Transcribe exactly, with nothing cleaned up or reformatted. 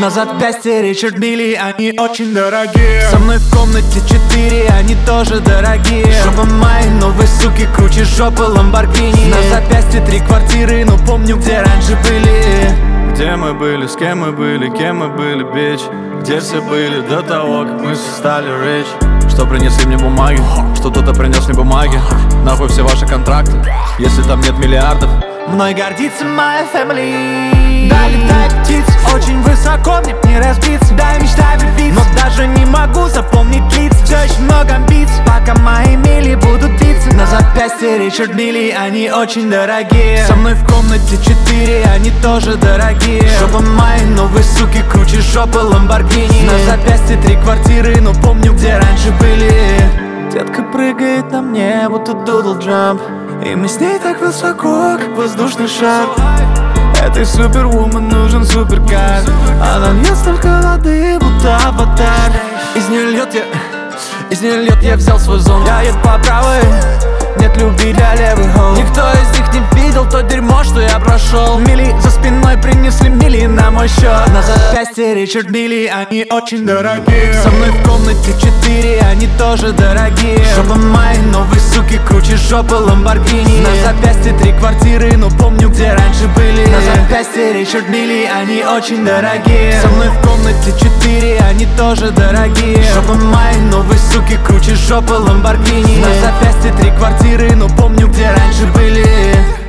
На запястье Ричард Милли, они очень дорогие. Со мной в комнате четыре, они тоже дорогие. Жопа моей новой суки круче жопы Ламборгини. На запястье три квартиры, но помню, где раньше были. Где мы были, с кем мы были, кем мы были, бич. Где все были до того, как мы все стали rich. Что принесли мне бумаги, что кто-то принес мне бумаги. Нахуй все ваши контракты, если там нет миллиардов. Мной гордится моя family. Да, летает птиц очень высоко, мне не разбиться. Да, мечтаю влюбиться, но даже не могу запомнить лица. Все еще много амбиций, пока мои мили будут биться. На запястье Ричард Милли, они очень дорогие. Со мной в комнате четыре, они тоже дорогие. Жопа моей новой суки круче жопы Ламборгини. На запястье три квартиры, но помню, где раньше были. Детка прыгает на мне, будто дудл джамп. И мы с ней так высоко, как воздушный шар. Этой супервумен нужен суперкар. Она льет столько воды, будто аватар. Из нее льет я, из нее льет я взял свой зон. Я еду по правой, нет любви для левых хоу. Никто из них не видел то дерьмо, что я прошел. Мили за спиной принесли мили на мой счет. На запястье Ричард Милли, они очень дорогие. Со мной в комнате четыре, они тоже дорогие. Жопа моей новой суки круче жопы Ламборгини. На запястье три квартиры, но помню, где раньше были. На запястье Ричард Милли, они очень дорогие. Со мной в комнате четыре, они тоже дорогие. Жопа моей новой суки круче жопы Ламборгини. На запястье три квартиры, но помню, где раньше были.